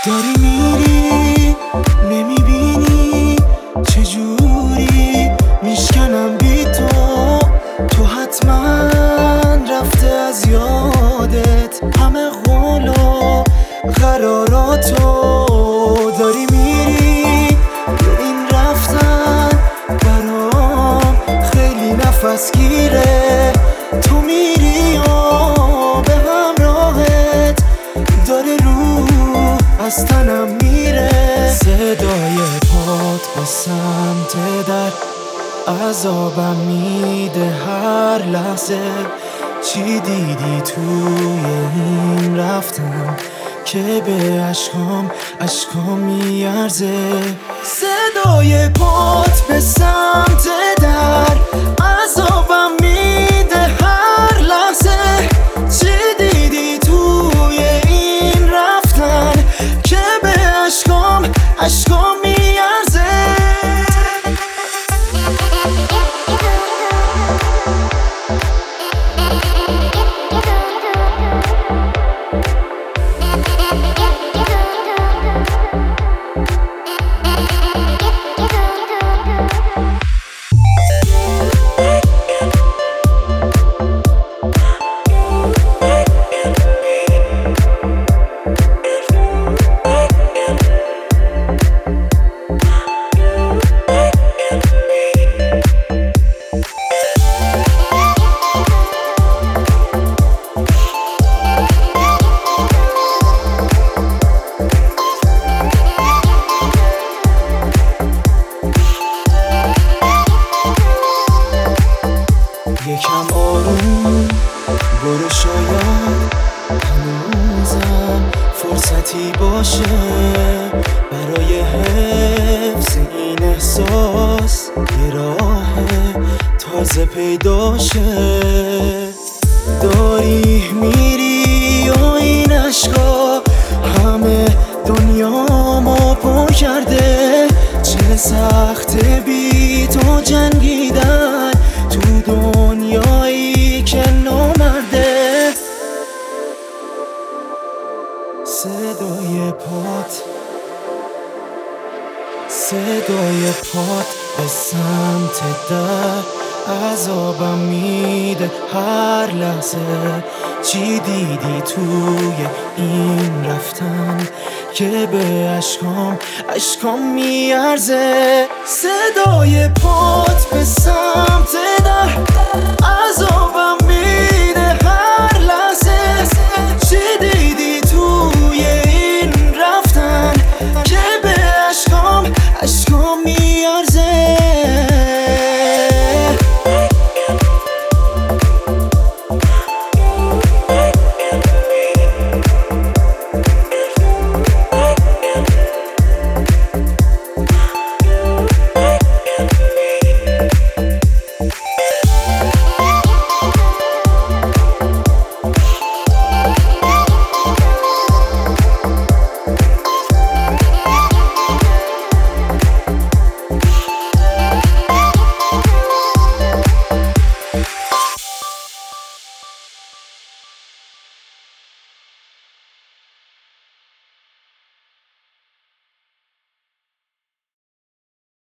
داری میری نمیبینی چجوری میشکنم بی تو حتما رفته از یادت همه قول و قراراتو. داری میری به این رفتن برام خیلی نفس گیره. تو میری و به همراهت داره روح از تنم میره. صدای پات به سمت در عذابم میده هر لحظه. چی دیدی توی این رفتن که به عشقام میارزه؟ صدای پات به سمت در عذابم میده هر لحظه. چی دیدی توی این رفتن که به عشقام میارزه؟ یکم آروم برو، شاید هنوزم فرصتی باشه برای حفظ این احساس. یه راه تازه پیدا شه. داری میری و این عشقا همه دنیامو پر کرده. چه سخته بی تو جنگیدن تو دنیایی که نامرده. صدای پات به سمت در عذابم میده هر لحظه. چی دیدی توی این رفتن که به عشقام میارزه؟ صدای پات به سمت در عذابم